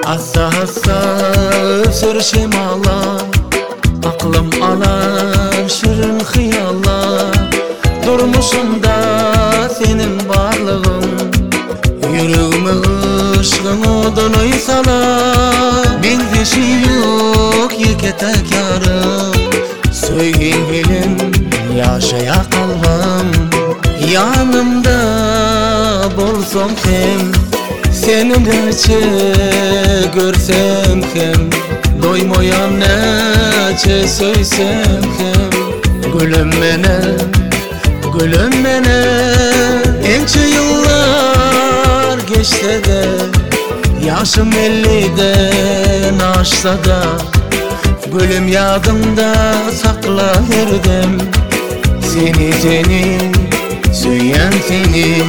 Assa assa sürüşüm ala, aklım alar şirin hıyala. Durmuşumda senin varlığın, yüreğime ışığın odunu salar. Benzişi yok yiketek yarım, söyleyin bilin yaşaya kalmam. Yanımda bolsam hem, senin neçe görsem hem, doymayan neçe söysem hem. Gülüm mene ençe yıllar geçse de, yaşım 50'den aşsa da, gülüm yadımda sakla herdim. Seni söyleyen seni.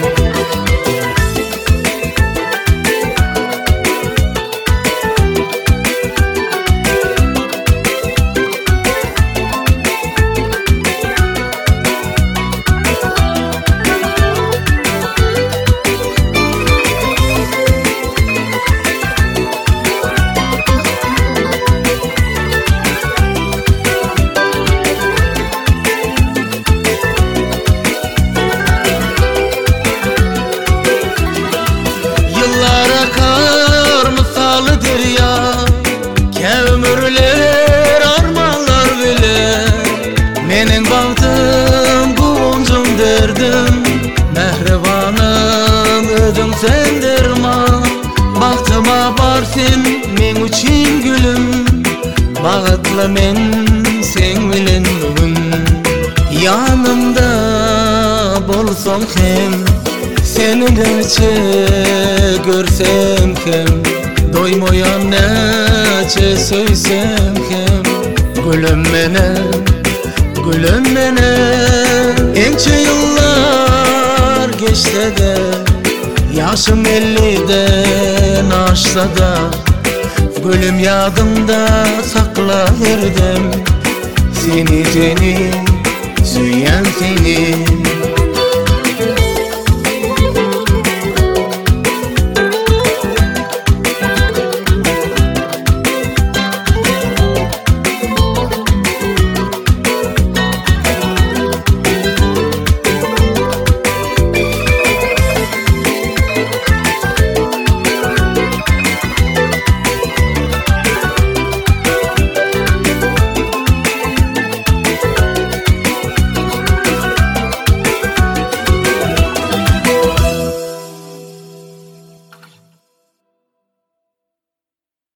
Kömürler armanlar bile, menin baktım kuvuncum derdim. Mehribanım ödüm sendirman, baktıma barsin men üçün gülüm. Bağıtlı men sen bilen bugün, yanımda bolsam hem, seni neçe görsem hem, doymayan neçe söysem hem. Gülüm mene ençe yıllar geçse de, yaşım 50'den aşsa da, gülüm yadımda sakla herdim. Seni söyleyen seni.